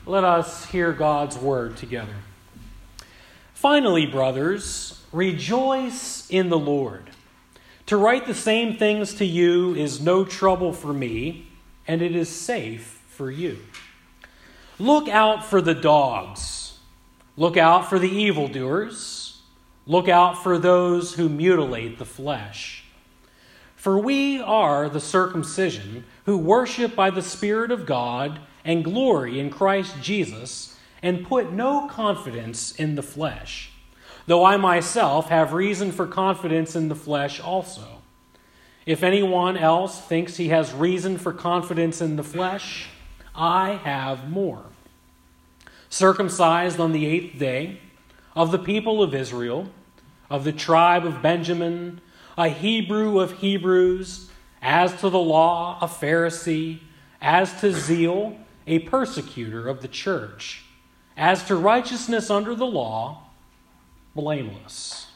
Let us hear God's word together. Finally, brothers, rejoice in the Lord. To write the same things to you is no trouble for me, and it is safe for you. Look out for the dogs. Look out for the evildoers. Look out for those who mutilate the flesh. For we are the circumcision who worship by the Spirit of God and glory in Christ Jesus, and put no confidence in the flesh, though I myself have reason for confidence in the flesh also. If anyone else thinks he has reason for confidence in the flesh, I have more. Circumcised on the 8th day, of the people of Israel, of the tribe of Benjamin, a Hebrew of Hebrews, as to the law, a Pharisee, as to zeal, a persecutor of the church, as to righteousness under the law, blameless.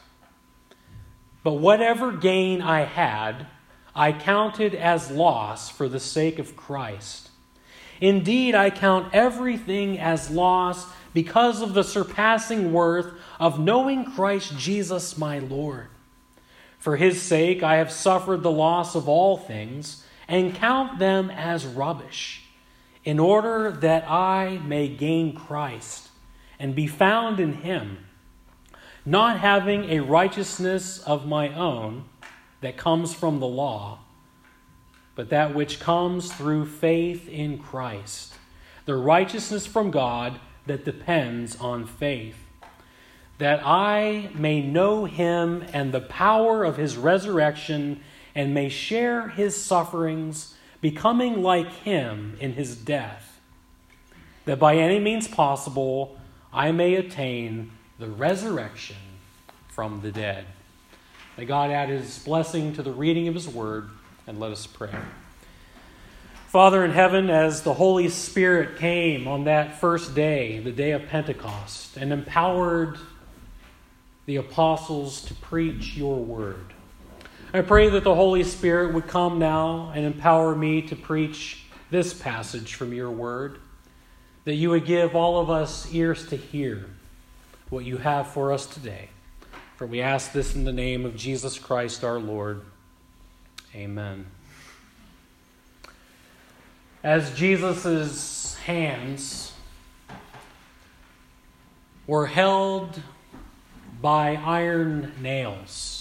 But whatever gain I had, I counted as loss for the sake of Christ. Indeed, I count everything as loss because of the surpassing worth of knowing Christ Jesus my Lord. For his sake I have suffered the loss of all things, and count them as rubbish, in order that I may gain Christ and be found in him, not having a righteousness of my own that comes from the law, but that which comes through faith in Christ, the righteousness from God that depends on faith, that I may know him and the power of his resurrection, and may share his sufferings, becoming like him in his death, that by any means possible I may attain the resurrection from the dead. May God add his blessing to the reading of his word, and let us pray. Father in heaven, as the Holy Spirit came on that first day, the day of Pentecost, and empowered the apostles to preach your word, I pray that the Holy Spirit would come now and empower me to preach this passage from your word, that you would give all of us ears to hear what you have for us today. For we ask this in the name of Jesus Christ our Lord. Amen. As Jesus' hands were held by iron nails,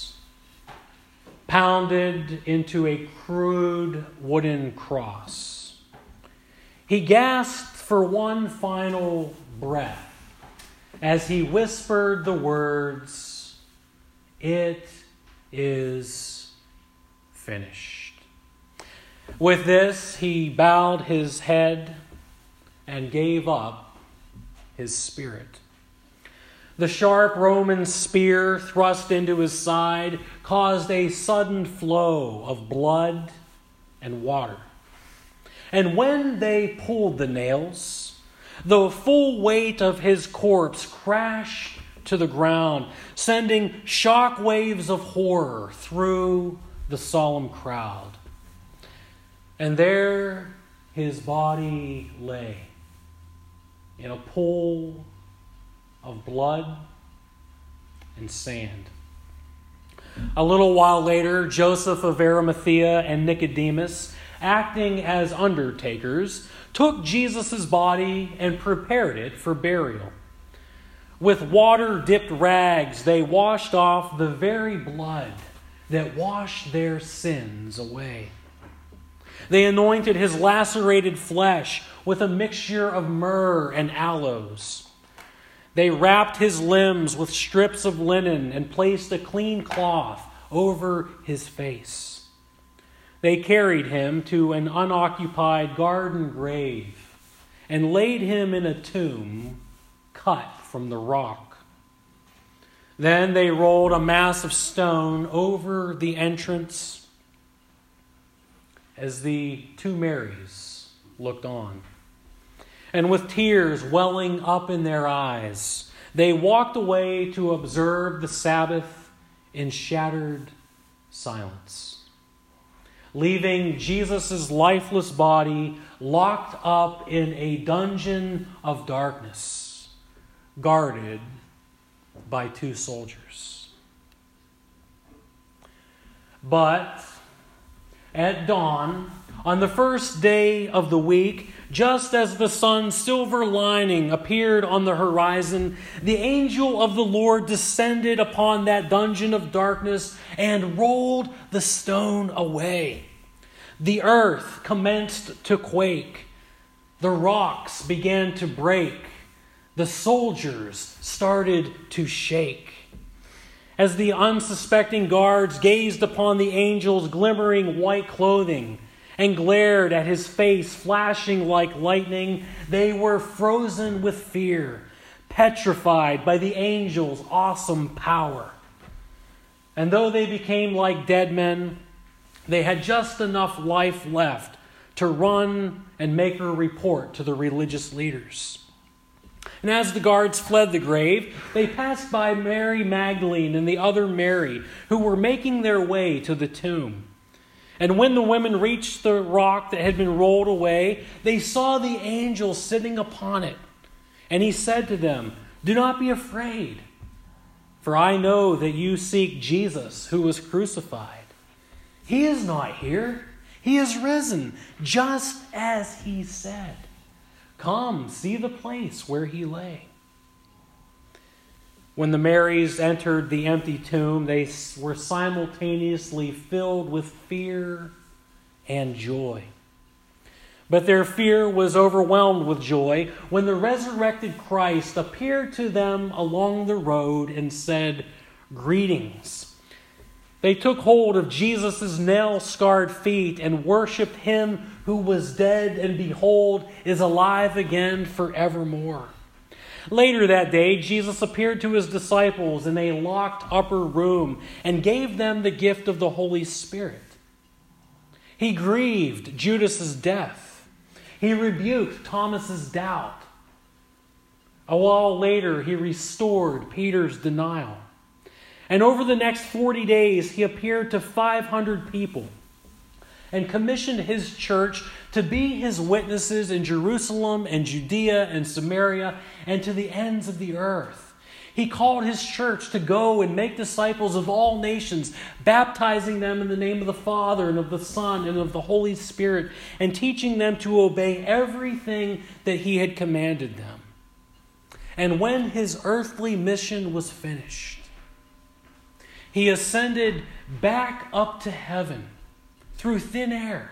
pounded into a crude wooden cross, he gasped for one final breath as he whispered the words, "It is finished." With this, he bowed his head and gave up his spirit. The sharp Roman spear thrust into his side caused a sudden flow of blood and water. And when they pulled the nails, the full weight of his corpse crashed to the ground, sending shock waves of horror through the solemn crowd. And there his body lay in a pool of blood and sand. A little while later, Joseph of Arimathea and Nicodemus, acting as undertakers, took Jesus' body and prepared it for burial. With water-dipped rags, they washed off the very blood that washed their sins away. They anointed his lacerated flesh with a mixture of myrrh and aloes. They wrapped his limbs with strips of linen and placed a clean cloth over his face. They carried him to an unoccupied garden grave and laid him in a tomb cut from the rock. Then they rolled a mass of stone over the entrance as the two Marys looked on. And with tears welling up in their eyes, they walked away to observe the Sabbath in shattered silence. leaving Jesus' lifeless body locked up in a dungeon of darkness, guarded by 2 soldiers. But at dawn, on the first day of the week, just as the sun's silver lining appeared on the horizon, the angel of the Lord descended upon that dungeon of darkness and rolled the stone away. The earth commenced to quake. The rocks began to break. The soldiers started to shake. As the unsuspecting guards gazed upon the angel's glimmering white clothing and glared at his face flashing like lightning, they were frozen with fear, petrified by the angel's awesome power. And though they became like dead men, they had just enough life left to run and make a report to the religious leaders. And as the guards fled the grave, they passed by Mary Magdalene and the other Mary, who were making their way to the tomb. And when the women reached the rock that had been rolled away, they saw the angel sitting upon it. And he said to them, "Do not be afraid, for I know that you seek Jesus who was crucified. He is not here. He is risen, just as he said. Come, see the place where he lay." When the Marys entered the empty tomb, they were simultaneously filled with fear and joy. But their fear was overwhelmed with joy when the resurrected Christ appeared to them along the road and said, "Greetings." They took hold of Jesus' nail-scarred feet and worshipped him who was dead and behold is alive again forevermore. Later that day, Jesus appeared to his disciples in a locked upper room and gave them the gift of the Holy Spirit. He grieved Judas's death. He rebuked Thomas's doubt. A while later, he restored Peter's denial. And over the next 40 days, he appeared to 500 people and commissioned his church to be his witnesses in Jerusalem and Judea and Samaria and to the ends of the earth. He called his church to go and make disciples of all nations, baptizing them in the name of the Father and of the Son and of the Holy Spirit, and teaching them to obey everything that he had commanded them. And when his earthly mission was finished, he ascended back up to heaven through thin air,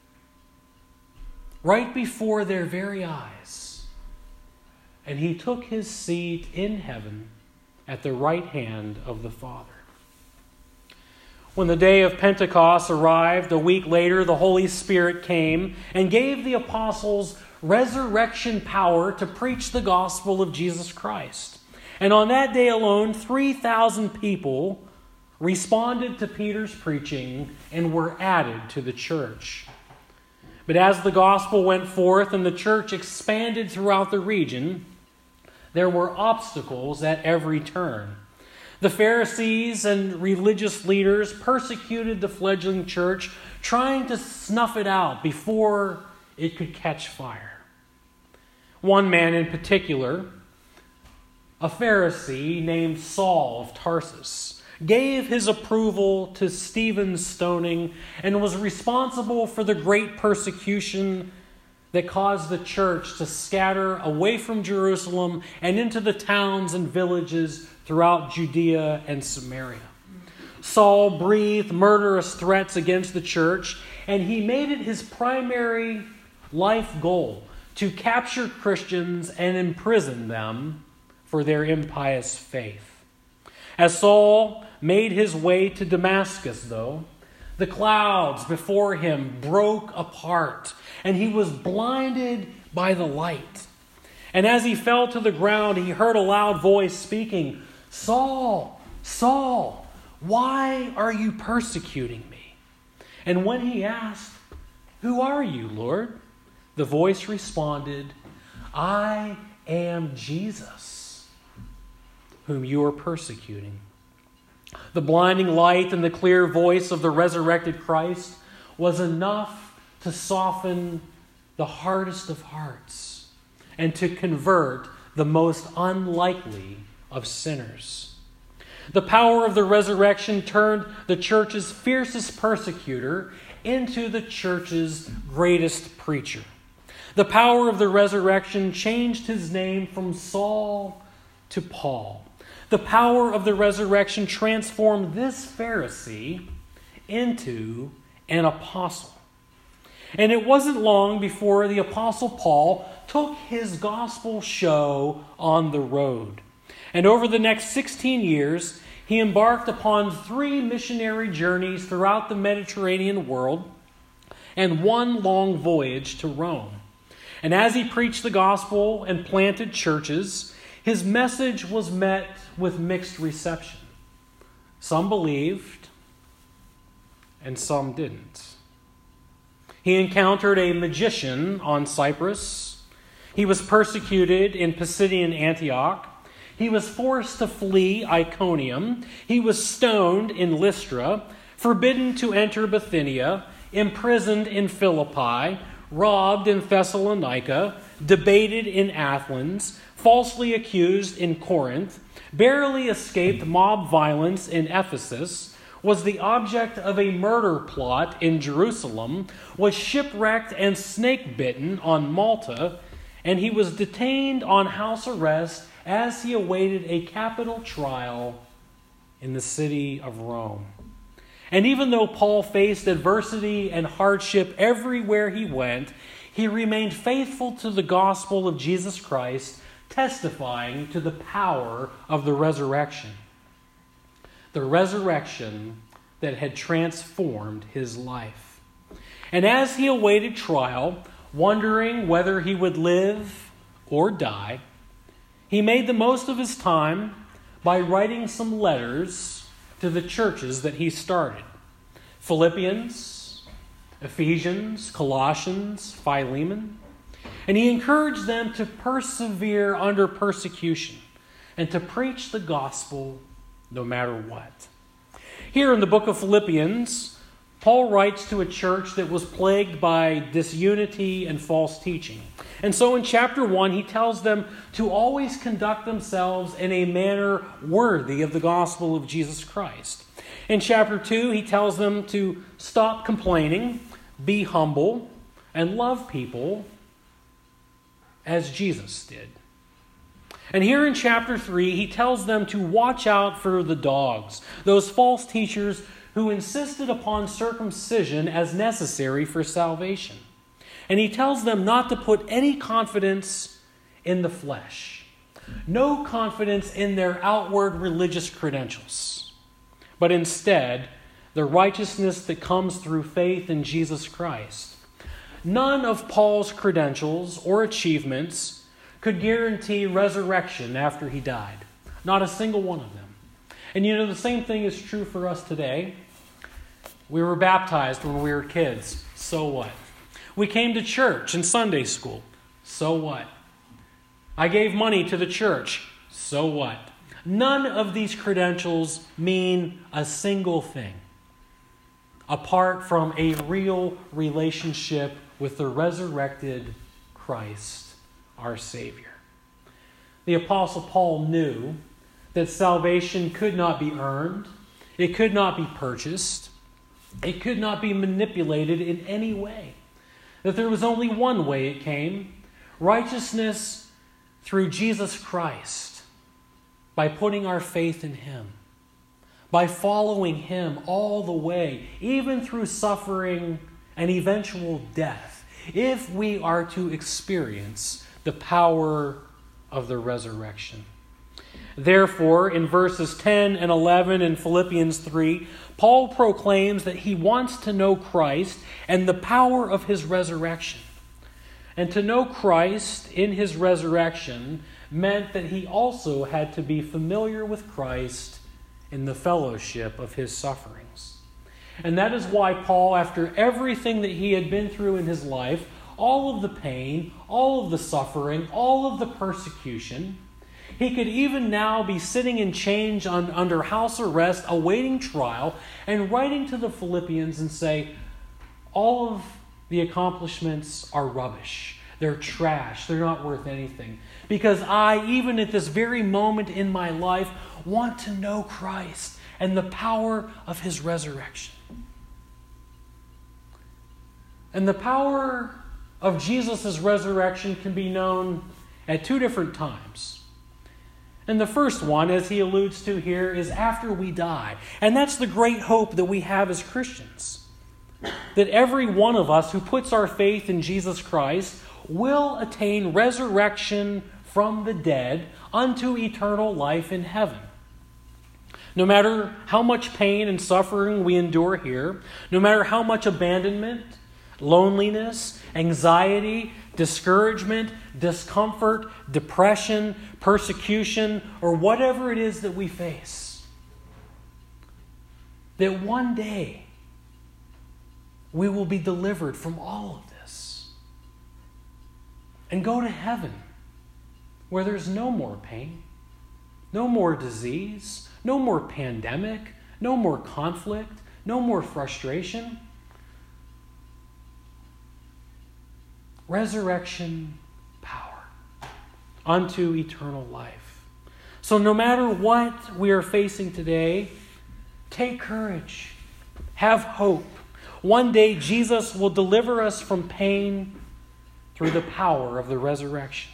right before their very eyes. And he took his seat in heaven at the right hand of the Father. When the day of Pentecost arrived, a week later, the Holy Spirit came and gave the apostles resurrection power to preach the gospel of Jesus Christ. And on that day alone, 3,000 people responded to Peter's preaching and were added to the church. But as the gospel went forth and the church expanded throughout the region, there were obstacles at every turn. The Pharisees and religious leaders persecuted the fledgling church, trying to snuff it out before it could catch fire. One man in particular, a Pharisee named Saul of Tarsus, gave his approval to Stephen's stoning and was responsible for the great persecution that caused the church to scatter away from Jerusalem and into the towns and villages throughout Judea and Samaria. Saul breathed murderous threats against the church, and he made it his primary life goal to capture Christians and imprison them for their impious faith. As Saul made his way to Damascus, though, the clouds before him broke apart, and he was blinded by the light. And as he fell to the ground, he heard a loud voice speaking, "Saul, Saul, why are you persecuting me?" And when he asked, "Who are you, Lord?" the voice responded, "I am Jesus, whom you are persecuting." The blinding light and the clear voice of the resurrected Christ was enough to soften the hardest of hearts and to convert the most unlikely of sinners. The power of the resurrection turned the church's fiercest persecutor into the church's greatest preacher. The power of the resurrection changed his name from Saul to Paul. The power of the resurrection transformed this Pharisee into an apostle. And it wasn't long before the Apostle Paul took his gospel show on the road. And over the next 16 years, he embarked upon 3 missionary journeys throughout the Mediterranean world and 1 long voyage to Rome. And as he preached the gospel and planted churches, his message was met with mixed reception. Some believed, and some didn't. He encountered a magician on Cyprus. He was persecuted in Pisidian Antioch. He was forced to flee Iconium. He was stoned in Lystra, forbidden to enter Bithynia, imprisoned in Philippi, robbed in Thessalonica, debated in Athens, falsely accused in Corinth, barely escaped mob violence in Ephesus, was the object of a murder plot in Jerusalem, was shipwrecked and snake-bitten on Malta, and he was detained on house arrest as he awaited a capital trial in the city of Rome. And even though Paul faced adversity and hardship everywhere he went, he remained faithful to the gospel of Jesus Christ, testifying to the power of the resurrection. The resurrection that had transformed his life. And as he awaited trial, wondering whether he would live or die, he made the most of his time by writing some letters to the churches that he started. Philippians, Ephesians, Colossians, Philemon. And he encouraged them to persevere under persecution and to preach the gospel no matter what. Here in the book of Philippians, Paul writes to a church that was plagued by disunity and false teaching. And so in chapter 1, he tells them to always conduct themselves in a manner worthy of the gospel of Jesus Christ. In chapter 2, he tells them to stop complaining, be humble, and love people as Jesus did. And here in chapter 3, he tells them to watch out for the dogs, those false teachers who insisted upon circumcision as necessary for salvation. And he tells them not to put any confidence in the flesh, no confidence in their outward religious credentials, but instead the righteousness that comes through faith in Jesus Christ. None of Paul's credentials or achievements could guarantee resurrection after he died. Not a single one of them. And you know, the same thing is true for us today. We were baptized when we were kids. So what? We came to church in Sunday school. So what? I gave money to the church. So what? None of these credentials mean a single thing apart from a real relationship with the resurrected Christ, our Savior. The Apostle Paul knew that salvation could not be earned, it could not be purchased, it could not be manipulated in any way. That there was only one way it came: righteousness through Jesus Christ, by putting our faith in Him, by following Him all the way, even through suffering and eventual death, if we are to experience the power of the resurrection. Therefore, in verses 10 and 11 in Philippians 3, Paul proclaims that he wants to know Christ and the power of His resurrection. And to know Christ in His resurrection meant that he also had to be familiar with Christ in the fellowship of His sufferings. And that is why Paul, after everything that he had been through in his life, all of the pain, all of the suffering, all of the persecution, he could even now be sitting in chains under house arrest, awaiting trial, and writing to the Philippians and say, all of the accomplishments are rubbish. They're trash. They're not worth anything. Because I, even at this very moment in my life, want to know Christ and the power of His resurrection. And the power of Jesus' resurrection can be known at two different times. And the first one, as he alludes to here, is after we die. And that's the great hope that we have as Christians. That every one of us who puts our faith in Jesus Christ will attain resurrection from the dead unto eternal life in heaven. No matter how much pain and suffering we endure here, no matter how much abandonment, loneliness, anxiety, discouragement, discomfort, depression, persecution, or whatever it is that we face, that one day we will be delivered from all of this and go to heaven where there's no more pain, no more disease, no more pandemic, no more conflict, no more frustration. Resurrection power unto eternal life. So no matter what we are facing today, take courage. Have hope. One day Jesus will deliver us from pain through the power of the resurrection.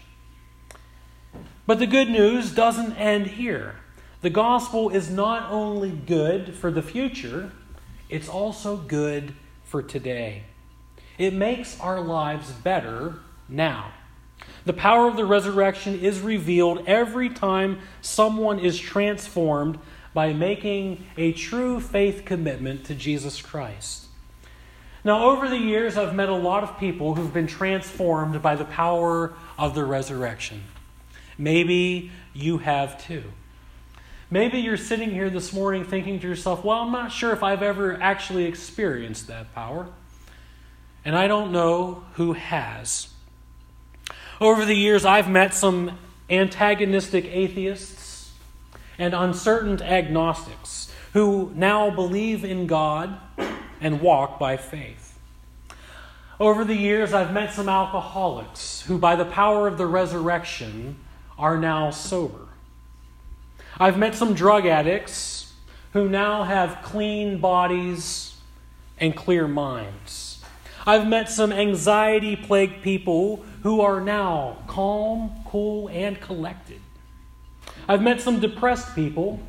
But the good news doesn't end here. The gospel is not only good for the future, it's also good for today. It makes our lives better now. The power of the resurrection is revealed every time someone is transformed by making a true faith commitment to Jesus Christ. Now, over the years, I've met a lot of people who've been transformed by the power of the resurrection. Maybe you have too. Maybe you're sitting here this morning thinking to yourself, well, I'm not sure if I've ever actually experienced that power. And I don't know who has. Over the years, I've met some antagonistic atheists and uncertain agnostics who now believe in God and walk by faith. Over the years, I've met some alcoholics who, by the power of the resurrection, are now sober. I've met some drug addicts who now have clean bodies and clear minds. I've met some anxiety-plagued people who are now calm, cool, and collected. I've met some depressed people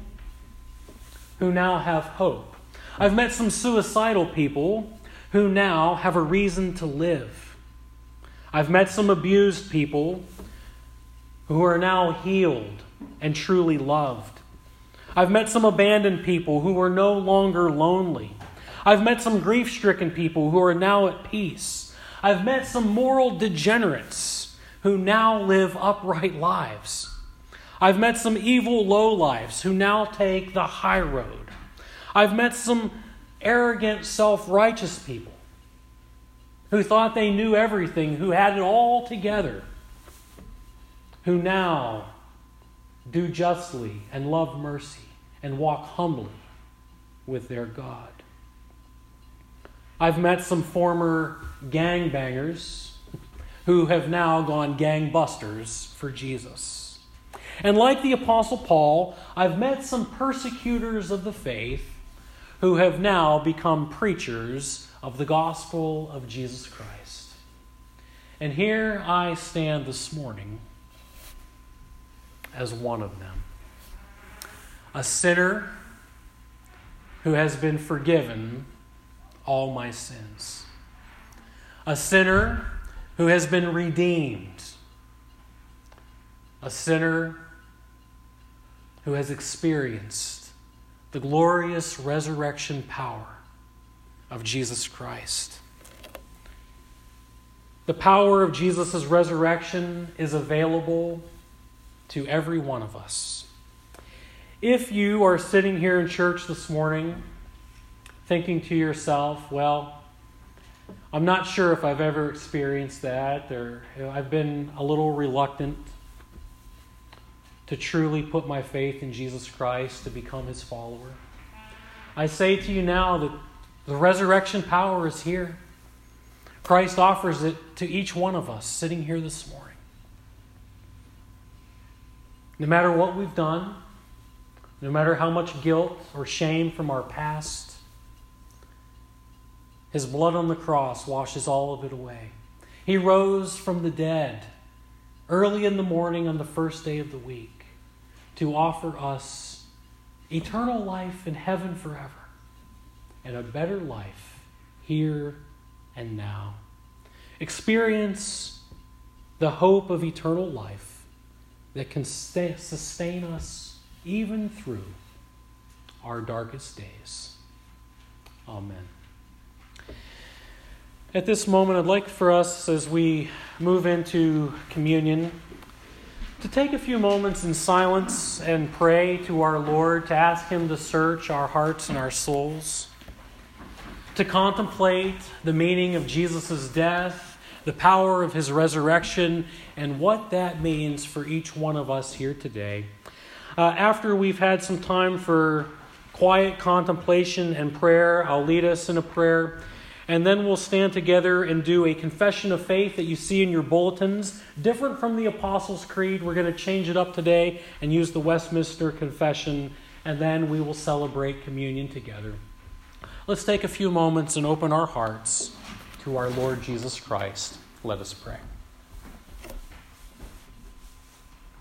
who now have hope. I've met some suicidal people who now have a reason to live. I've met some abused people who are now healed and truly loved. I've met some abandoned people who are no longer lonely. I've met some grief-stricken people who are now at peace. I've met some moral degenerates who now live upright lives. I've met some evil lowlifes who now take the high road. I've met some arrogant, self-righteous people who thought they knew everything, who had it all together, who now do justly and love mercy and walk humbly with their God. I've met some former gangbangers who have now gone gangbusters for Jesus. And like the Apostle Paul, I've met some persecutors of the faith who have now become preachers of the gospel of Jesus Christ. And here I stand this morning as one of them. A sinner who has been forgiven all my sins. A sinner who has been redeemed. A sinner who has experienced the glorious resurrection power of Jesus Christ. The power of Jesus' resurrection is available to every one of us. If you are sitting here in church this morning thinking to yourself, well, I'm not sure if I've ever experienced that, or I've been a little reluctant to truly put my faith in Jesus Christ to become His follower. I say to you now that the resurrection power is here. Christ offers it to each one of us sitting here this morning. No matter what we've done, no matter how much guilt or shame from our past, His blood on the cross washes all of it away. He rose from the dead early in the morning on the first day of the week to offer us eternal life in heaven forever and a better life here and now. Experience the hope of eternal life that can sustain us even through our darkest days. Amen. At this moment, I'd like for us, as we move into communion, to take a few moments in silence and pray to our Lord, to ask Him to search our hearts and our souls, to contemplate the meaning of Jesus' death, the power of His resurrection, and what that means for each one of us here today. After we've had some time for quiet contemplation and prayer, I'll lead us in a prayer, and then we'll stand together and do a confession of faith that you see in your bulletins. Different from the Apostles' Creed, we're going to change it up today and use the Westminster Confession, and then we will celebrate communion together. Let's take a few moments and open our hearts to our Lord Jesus Christ. Let us pray.